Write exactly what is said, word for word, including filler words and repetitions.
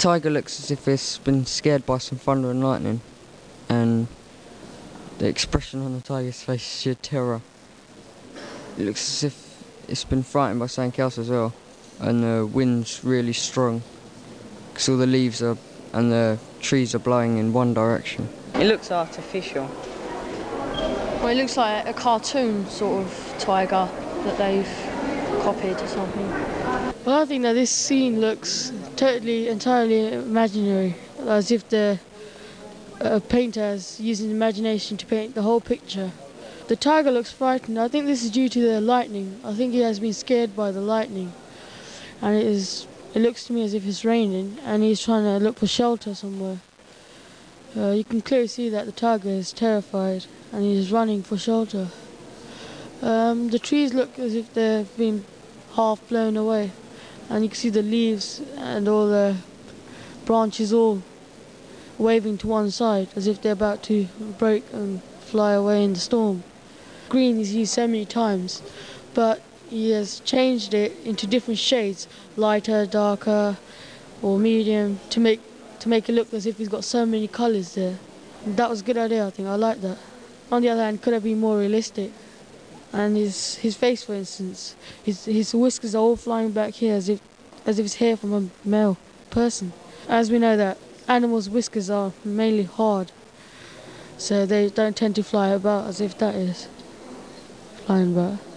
tiger looks as if it's been scared by some thunder and lightning, and the expression on the tiger's face is sheer terror. It looks as if it's been frightened by something else as well, and the wind's really strong because all the leaves are and the trees are blowing in one direction. It looks artificial. Well, it looks like a cartoon sort of tiger that they've copied or something. Well, I think that this scene looks totally, entirely imaginary, as if the uh, painter is using imagination to paint the whole picture. The tiger looks frightened. I think this is due to the lightning. I think he has been scared by the lightning, and it is. It looks to me as if it's raining, and he's trying to look for shelter somewhere. Uh, you can clearly see that the tiger is terrified, and he's running for shelter. Um, the trees look as if they've been half blown away, and you can see the leaves and all the branches all waving to one side, as if they're about to break and fly away in the storm. Green is used so many times, but he has changed it into different shades, lighter, darker, or medium, to make to make it look as if he's got so many colours there. And that was a good idea, I think. I like that. On the other hand, could have been more realistic. And his his face, for instance, his his whiskers are all flying back here as if as if it's hair from a male person. As we know that animals' whiskers are mainly hard, so they don't tend to fly about as if that is flying about.